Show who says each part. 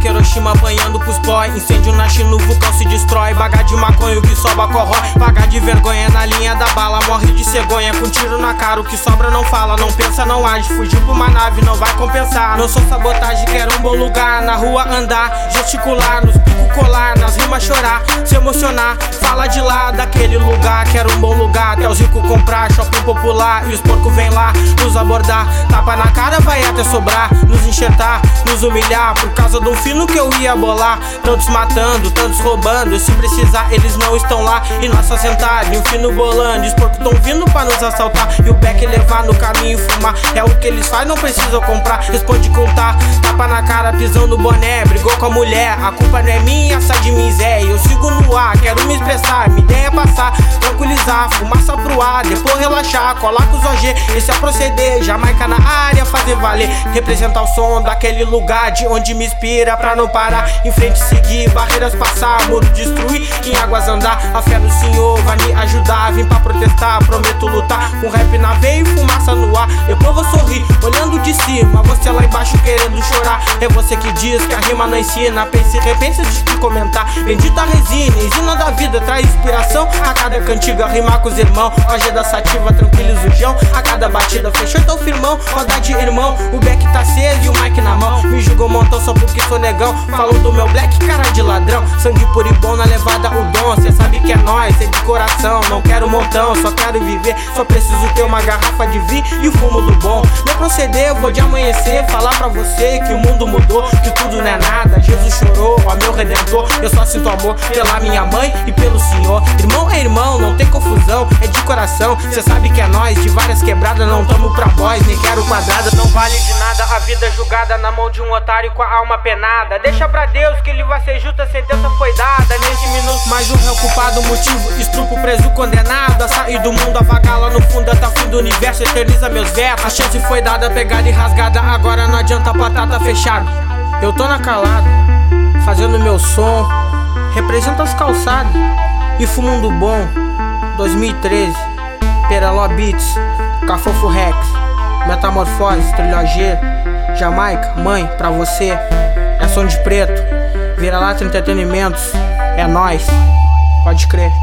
Speaker 1: que Hiroshima apanhando pros pó. Incêndio na China, o vulcão se destrói. Baga de maconha, o que sobra corrói. Paga de vergonha na linha da bala. Morre de cegonha com tiro na cara. O que sobra não fala, não pensa, não age. Fugir pra uma nave não vai compensar. Não sou sabotagem, quero um bom lugar. Na rua andar, gesticular, nos picos colar, nas rimas chorar, se emocionar. Fala de lá, daquele lugar. Quero um bom lugar, até os ricos comprar. Shopping popular, e os porcos vêm lá nos abordar. Tapa na cara vai até sobrar. Nos enxertar, nos humilhar. Por causa de um fino que eu ia bolar. Tantos matando, tantos roubando. Se precisar eles não estão lá. E nós só sentados, e um fino bolando. E os porcos tão vindo pra nos assaltar. E o beck levar no caminho e fumar. É o que eles fazem, não precisam comprar. Responde contar, tapa na cara, pisão no boné. Brigou com a mulher, a culpa não é minha, essa de miséria. Eu sigo no ar, quero me expressar. Minha ideia é passar, tranquilizar. Fumaça pro ar, depois relaxar. Colar com os OG, esse é proceder. Jamaica na área, fazer valer. Representar o som daquele lugar de onde me inspira. Pra não parar, em frente seguir. Barreiras passar, muro destruir. Em águas andar, a fé no Senhor vai me ajudar. Vim pra protestar, prometo lutar. Com rap na veia e fumaça no ar. Depois vou sorrir, olhando de cima. Você lá embaixo querendo chorar. É você que diz que a rima não ensina. Pense e repense antes de comentar. Bendita resina, ensina da vida, traz inspiração. A cada cantiga rimar com os irmãos. Hoje é da sativa, tranquiliza o jão. A cada batida fechou então firmão. Roda de irmão, o beck tá aceso e o mic na mão. Me julgou montão só porque sou negão. Falou do meu black, cara de ladrão. Sangue puro e bom na levada o dom. Cê sabe que é nóis, é de coração. Não quero montão, só quero viver. Só preciso ter uma garrafa de vinho e o fumo do bom. Meu proceder, eu vou de amanhecer. Falar pra você que o mundo mudou, que tudo não é nada. Jesus chorou, ó meu redentor. Eu só sinto amor pela minha mãe e pelo Senhor. Irmão é irmão, não tem confusão, é de coração. Cê sabe que é nós, de várias quebradas. Não tamo pra boys, nem quero quadrada. Não vale de nada a vida julgada na mão de um otário com a alma penada. Deixa pra Deus que ele vai ser justo, a sentença foi dada. Nesse minuto mais um réu culpado, motivo estupro, preso, condenado a sair do mundo, a vagar lá no fundo até o fim do universo. Eterniza meus versos, a chance foi dada, pegada e rasgada. Agora não adianta a patata fechada. Eu tô na calada, fazendo meu som. Representa as calçadas e fumo do bom. 2013, Peraló Beats, Cafofo Rex, Metamorfose, Trilogia, Jamaica, mãe, pra você. É som de preto, Vira-Lata Entretenimentos, é nóis, pode crer.